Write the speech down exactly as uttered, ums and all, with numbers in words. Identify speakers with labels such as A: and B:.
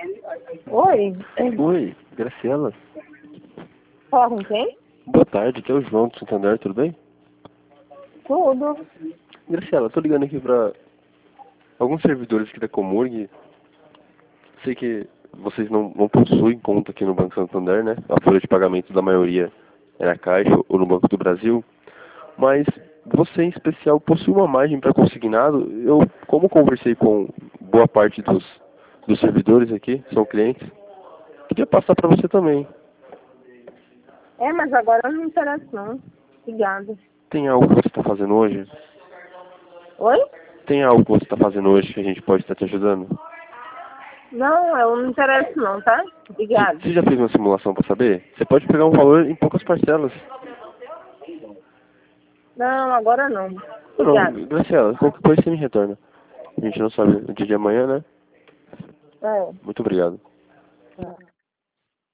A: Oi?
B: Oi, Graciela.
A: Fala com quem?
B: Boa tarde, aqui é o João do Santander, tudo bem?
A: Tudo.
B: Graciela, tô ligando aqui pra alguns servidores aqui da Comurg. Sei que vocês não, não possuem conta aqui no Banco Santander, né? A folha de pagamento da maioria é na Caixa ou no Banco do Brasil. Mas você, em especial, possui uma margem para consignado. Eu, como conversei com boa parte dos, dos servidores aqui, são clientes, queria passar para você também.
A: É, mas agora não me interessa não. Obrigada.
B: Tem algo que você está fazendo hoje?
A: Oi?
B: Tem algo que você está fazendo hoje que a gente pode estar te ajudando?
A: Não, eu não me interesso não, tá? Obrigada.
B: Você já fez uma simulação para saber? Você pode pegar um valor em poucas parcelas.
A: Não, agora não.
B: Não,
A: Obrigada.
B: Graciela, qualquer coisa você me retorna. A gente não sabe o dia de amanhã, né?
A: É.
B: Muito obrigado.
A: É.